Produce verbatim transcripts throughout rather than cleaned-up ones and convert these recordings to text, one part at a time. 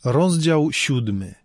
Rozdział siódmy.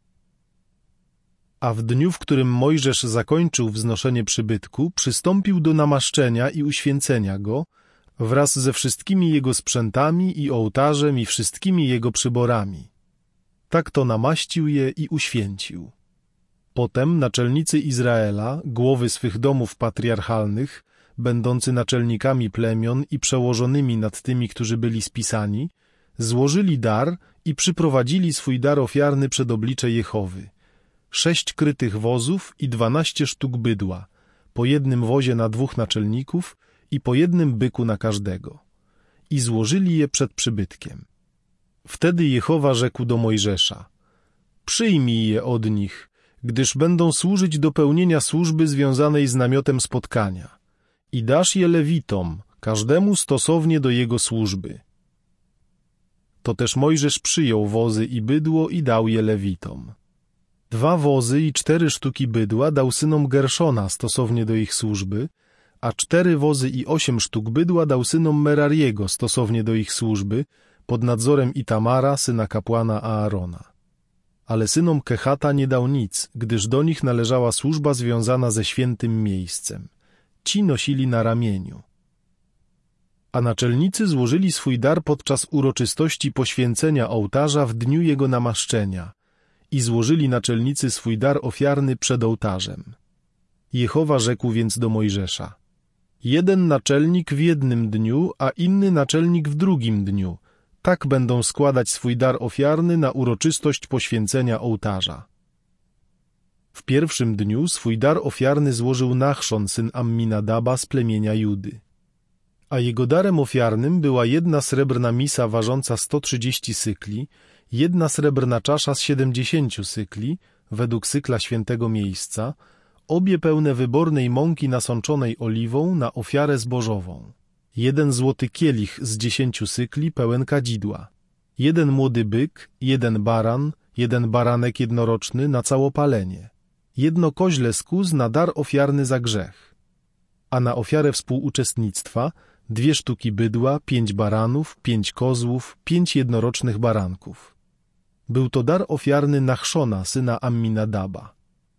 A w dniu, w którym Mojżesz zakończył wznoszenie przybytku, przystąpił do namaszczenia i uświęcenia go, wraz ze wszystkimi jego sprzętami i ołtarzem i wszystkimi jego przyborami. Tak to namaścił je i uświęcił. Potem naczelnicy Izraela, głowy swych domów patriarchalnych, będący naczelnikami plemion i przełożonymi nad tymi, którzy byli spisani, złożyli dar i przyprowadzili swój dar ofiarny przed oblicze Jehowy. Sześć krytych wozów i dwanaście sztuk bydła, po jednym wozie na dwóch naczelników i po jednym byku na każdego. I złożyli je przed przybytkiem. Wtedy Jehowa rzekł do Mojżesza: przyjmij je od nich, gdyż będą służyć do pełnienia służby związanej z namiotem spotkania. I dasz je Lewitom, każdemu stosownie do jego służby. To też Mojżesz przyjął wozy i bydło i dał je Lewitom. Dwa wozy i cztery sztuki bydła dał synom Gerszona stosownie do ich służby, a cztery wozy i osiem sztuk bydła dał synom Merariego stosownie do ich służby, pod nadzorem Itamara, syna kapłana Aarona. Ale synom Kehata nie dał nic, gdyż do nich należała służba związana ze świętym miejscem. Ci nosili na ramieniu. A naczelnicy złożyli swój dar podczas uroczystości poświęcenia ołtarza w dniu jego namaszczenia i złożyli naczelnicy swój dar ofiarny przed ołtarzem. Jehowa rzekł więc do Mojżesza: jeden naczelnik w jednym dniu, a inny naczelnik w drugim dniu. Tak będą składać swój dar ofiarny na uroczystość poświęcenia ołtarza. W pierwszym dniu swój dar ofiarny złożył Nachszon, syn Amminadaba z plemienia Judy. A jego darem ofiarnym była jedna srebrna misa ważąca sto trzydzieści sykli, jedna srebrna czasza z siedemdziesięciu sykli, według sykla świętego miejsca, obie pełne wybornej mąki nasączonej oliwą na ofiarę zbożową, jeden złoty kielich z dziesięciu sykli pełen kadzidła, jeden młody byk, jeden baran, jeden baranek jednoroczny na całopalenie, jedno koźle z kóz na dar ofiarny za grzech, a na ofiarę współuczestnictwa dwie sztuki bydła, pięć baranów, pięć kozłów, pięć jednorocznych baranków. Był to dar ofiarny Nachszona, syna Amminadaba.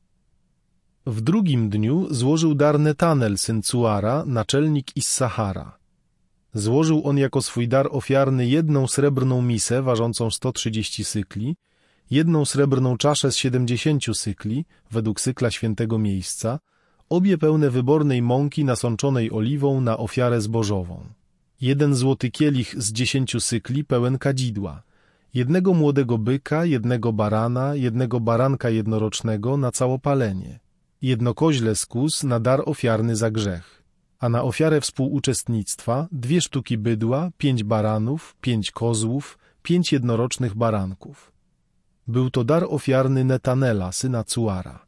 W drugim dniu złożył dar Netanel, syn Cuara, naczelnik Issachara. Złożył on jako swój dar ofiarny jedną srebrną misę ważącą sto trzydzieści sykli, jedną srebrną czaszę z siedemdziesięciu sykli, według sykla świętego miejsca, obie pełne wybornej mąki nasączonej oliwą na ofiarę zbożową, jeden złoty kielich z dziesięciu sykli pełen kadzidła, jednego młodego byka, jednego barana, jednego baranka jednorocznego na całopalenie, jedno koźle z kóz na dar ofiarny za grzech, a na ofiarę współuczestnictwa dwie sztuki bydła, pięć baranów, pięć kozłów, pięć jednorocznych baranków. Był to dar ofiarny Netanela, syna Cuara.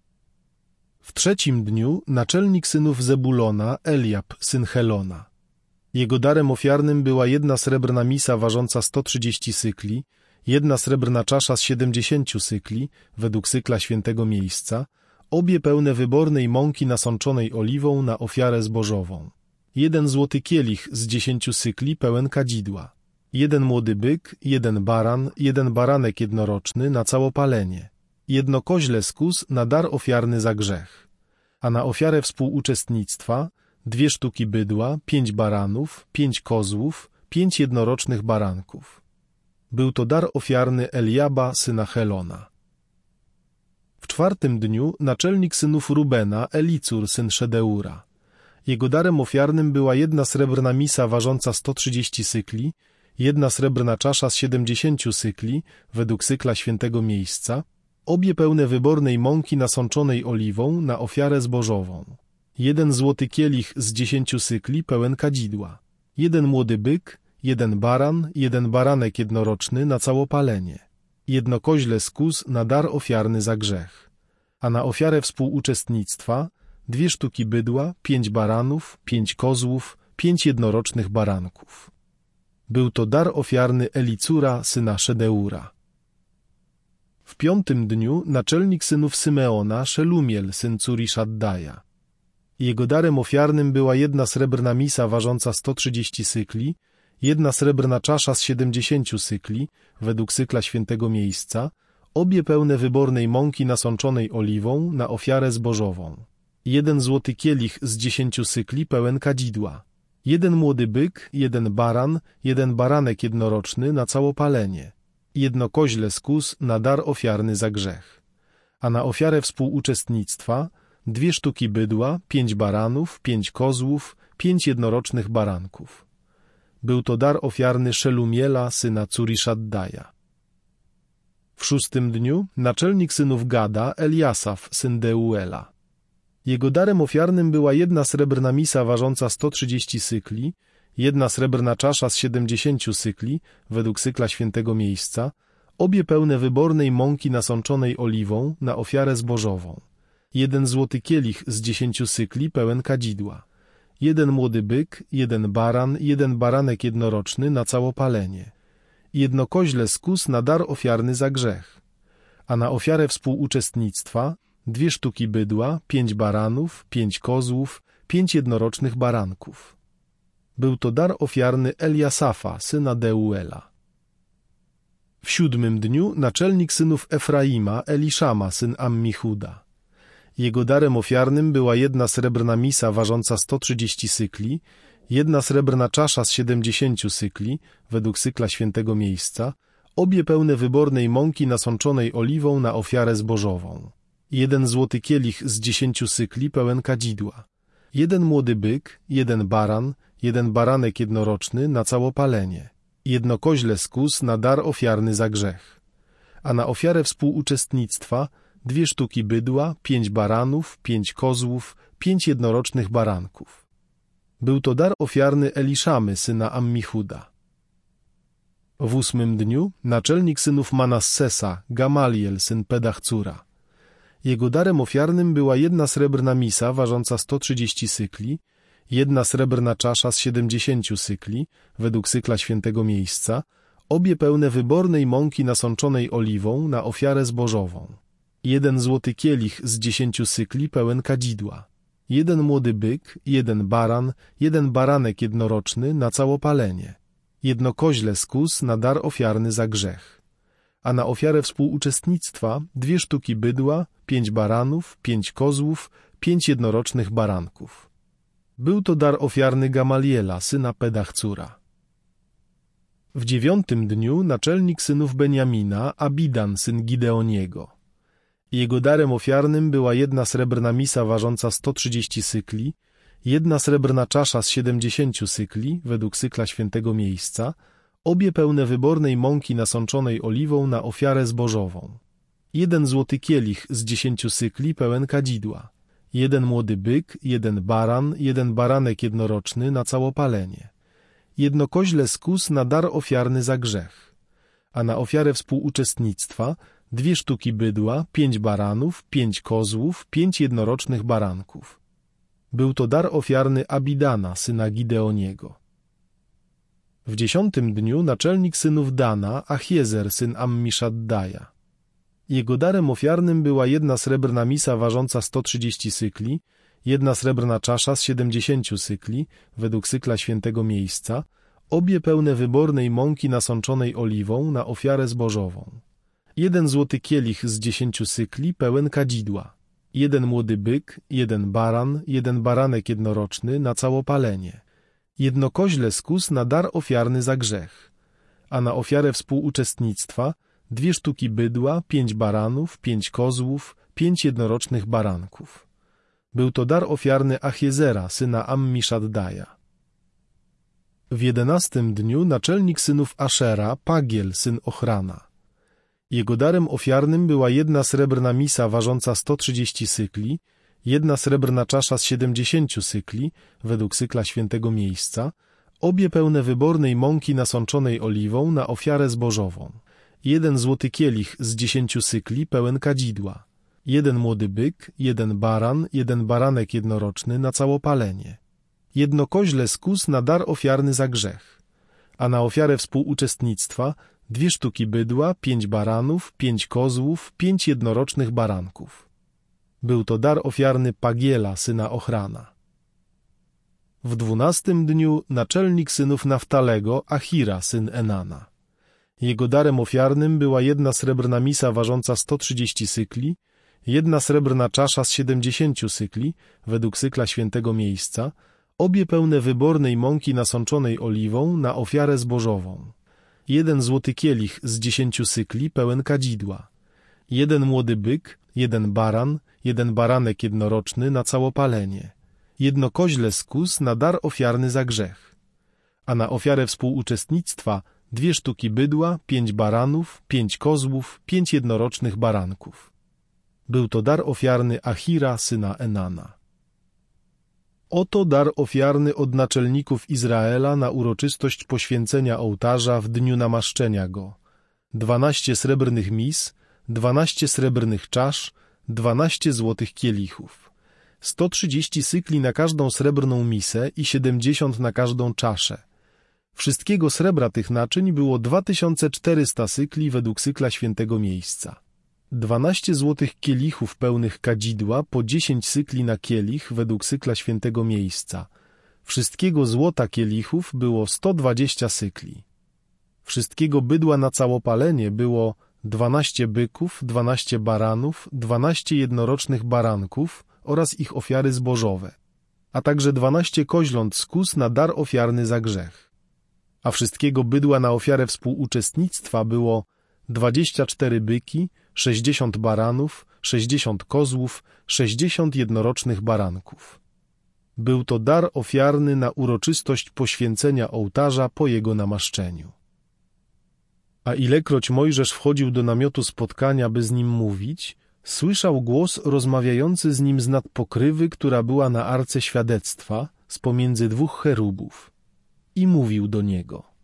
W trzecim dniu naczelnik synów Zebulona, Eliab, syn Helona. Jego darem ofiarnym była jedna srebrna misa ważąca sto trzydzieści sykli, jedna srebrna czasza z siedemdziesięciu sykli, według sykla świętego miejsca, obie pełne wybornej mąki nasączonej oliwą na ofiarę zbożową, jeden złoty kielich z dziesięciu sykli pełen kadzidła, jeden młody byk, jeden baran, jeden baranek jednoroczny na całopalenie, jedno koźle z kóz na dar ofiarny za grzech, a na ofiarę współuczestnictwa dwie sztuki bydła, pięć baranów, pięć kozłów, pięć jednorocznych baranków. Był to dar ofiarny Eliaba, syna Helona. W czwartym dniu naczelnik synów Rubena, Elicur, syn Szedeura. Jego darem ofiarnym była jedna srebrna misa ważąca sto trzydzieści sykli, jedna srebrna czasza z siedemdziesięciu sykli, według sykla świętego miejsca, obie pełne wybornej mąki nasączonej oliwą na ofiarę zbożową, jeden złoty kielich z dziesięciu sykli pełen kadzidła, jeden młody byk, jeden baran, jeden baranek jednoroczny na całopalenie, jedno koźle z kóz na dar ofiarny za grzech, a na ofiarę współuczestnictwa dwie sztuki bydła, pięć baranów, pięć kozłów, pięć jednorocznych baranków. Był to dar ofiarny Elicura, syna Szedeura. W piątym dniu naczelnik synów Symeona, Szelumiel, syn Curi-Szaddaja. Jego darem ofiarnym była jedna srebrna misa ważąca sto trzydzieści sykli, jedna srebrna czasza z siedemdziesięciu cykli, według cykla świętego miejsca, obie pełne wybornej mąki nasączonej oliwą na ofiarę zbożową, jeden złoty kielich z dziesięciu cykli pełen kadzidła, jeden młody byk, jeden baran, jeden baranek jednoroczny na całopalenie, jedno koźle z kóz na dar ofiarny za grzech, a na ofiarę współuczestnictwa dwie sztuki bydła, pięć baranów, pięć kozłów, pięć jednorocznych baranków. Był to dar ofiarny Szelumiela, syna Curiszaddaja. W szóstym dniu naczelnik synów Gada, Eliasaf, syn Deuela. Jego darem ofiarnym była jedna srebrna misa ważąca sto trzydzieści cykli, jedna srebrna czasza z siedemdziesięciu cykli, według cykla świętego miejsca, obie pełne wybornej mąki nasączonej oliwą na ofiarę zbożową, jeden złoty kielich z dziesięciu cykli pełen kadzidła, jeden młody byk, jeden baran, jeden baranek jednoroczny na całopalenie, jedno koźle z kóz na dar ofiarny za grzech, a na ofiarę współuczestnictwa dwie sztuki bydła, pięć baranów, pięć kozłów, pięć jednorocznych baranków. Był to dar ofiarny Eliasafa, syna Deuela. W siódmym dniu naczelnik synów Efraima, Eliszama, syn Ammichuda. Jego darem ofiarnym była jedna srebrna misa ważąca sto trzydzieści cykli, jedna srebrna czasza z siedemdziesięciu cykli, według cykla świętego miejsca, obie pełne wybornej mąki nasączonej oliwą na ofiarę zbożową, jeden złoty kielich z dziesięciu cykli pełen kadzidła, jeden młody byk, jeden baran, jeden baranek jednoroczny na całopalenie, jedno koźle z kóz na dar ofiarny za grzech, a na ofiarę współuczestnictwa dwie sztuki bydła, pięć baranów, pięć kozłów, pięć jednorocznych baranków. Był to dar ofiarny Eliszamy, syna Ammichuda. W ósmym dniu naczelnik synów Manassesa, Gamaliel, syn Pedachcura. Jego darem ofiarnym była jedna srebrna misa ważąca sto trzydzieści cykli, jedna srebrna czasza z siedemdziesięciu cykli, według cykla świętego miejsca, obie pełne wybornej mąki nasączonej oliwą na ofiarę zbożową, jeden złoty kielich z dziesięciu cykli pełen kadzidła, jeden młody byk, jeden baran, jeden baranek jednoroczny na całopalenie, jedno koźle z kóz na dar ofiarny za grzech, a na ofiarę współuczestnictwa dwie sztuki bydła, pięć baranów, pięć kozłów, pięć jednorocznych baranków. Był to dar ofiarny Gamaliela, syna Pedachcura. W dziewiątym dniu naczelnik synów Beniamina, Abidan, syn Gideoniego. Jego darem ofiarnym była jedna srebrna misa ważąca sto trzydzieści cykli, jedna srebrna czasza z siedemdziesięciu cykli, według cykla świętego miejsca, obie pełne wybornej mąki nasączonej oliwą na ofiarę zbożową, jeden złoty kielich z dziesięciu cykli pełen kadzidła, jeden młody byk, jeden baran, jeden baranek jednoroczny na całopalenie, jedno koźle z kóz na dar ofiarny za grzech, a na ofiarę współuczestnictwa dwie sztuki bydła, pięć baranów, pięć kozłów, pięć jednorocznych baranków. Był to dar ofiarny Abidana, syna Gideoniego. W dziesiątym dniu naczelnik synów Dana, Achiezer, syn Ammiszaddaja. Jego darem ofiarnym była jedna srebrna misa ważąca sto trzydzieści cykli, jedna srebrna czasza z siedemdziesięciu cykli, według cykla świętego miejsca, obie pełne wybornej mąki nasączonej oliwą na ofiarę zbożową, jeden złoty kielich z dziesięciu cykli pełen kadzidła, jeden młody byk, jeden baran, jeden baranek jednoroczny na całopalenie, jedno koźle z kóz na dar ofiarny za grzech, a na ofiarę współuczestnictwa dwie sztuki bydła, pięć baranów, pięć kozłów, pięć jednorocznych baranków. Był to dar ofiarny Achiezera, syna Ammiszaddaja. W jedenastym dniu naczelnik synów Ashera, Pagiel, syn Ochrana. Jego darem ofiarnym była jedna srebrna misa ważąca sto trzydzieści cykli, jedna srebrna czasza z siedemdziesięciu cykli, według cykla świętego miejsca, obie pełne wybornej mąki nasączonej oliwą na ofiarę zbożową, jeden złoty kielich z dziesięciu cykli pełen kadzidła, jeden młody byk, jeden baran, jeden baranek jednoroczny na całopalenie, jedno koźle z kóz na dar ofiarny za grzech, a na ofiarę współuczestnictwa dwie sztuki bydła, pięć baranów, pięć kozłów, pięć jednorocznych baranków. Był to dar ofiarny Pagiela, syna Ochrana. W dwunastym dniu naczelnik synów Naftalego, Achira, syn Enana. Jego darem ofiarnym była jedna srebrna misa ważąca sto trzydzieści sykli, jedna srebrna czasza z siedemdziesięciu sykli, według sykla świętego miejsca, obie pełne wybornej mąki nasączonej oliwą na ofiarę zbożową, jeden złoty kielich z dziesięciu sykli pełen kadzidła, jeden młody byk, jeden baran, jeden baranek jednoroczny na całopalenie, jedno koźle z kóz na dar ofiarny za grzech, a na ofiarę współuczestnictwa dwie sztuki bydła, pięć baranów, pięć kozłów, pięć jednorocznych baranków. Był to dar ofiarny Achira, syna Enana. Oto dar ofiarny od naczelników Izraela na uroczystość poświęcenia ołtarza w dniu namaszczenia go. Dwanaście srebrnych mis, dwanaście srebrnych czasz, dwanaście złotych kielichów. Sto trzydzieści sykli na każdą srebrną misę i siedemdziesiąt na każdą czaszę. Wszystkiego srebra tych naczyń było dwa tysiące czterysta sykli według sykla świętego miejsca. Dwanaście złotych kielichów pełnych kadzidła, po dziesięć sykli na kielich według sykla świętego miejsca. Wszystkiego złota kielichów było sto dwadzieścia sykli. Wszystkiego bydła na całopalenie było dwanaście byków, dwanaście baranów, dwanaście jednorocznych baranków oraz ich ofiary zbożowe, a także dwanaście koźląt z kóz na dar ofiarny za grzech. A wszystkiego bydła na ofiarę współuczestnictwa było dwadzieścia cztery byki, sześćdziesiąt baranów, sześćdziesiąt kozłów, sześćdziesiąt jednorocznych baranków. Był to dar ofiarny na uroczystość poświęcenia ołtarza po jego namaszczeniu. A ilekroć Mojżesz wchodził do namiotu spotkania, by z nim mówić, słyszał głos rozmawiający z nim z nad pokrywy, która była na arce świadectwa, z pomiędzy dwóch cherubów, i mówił do niego: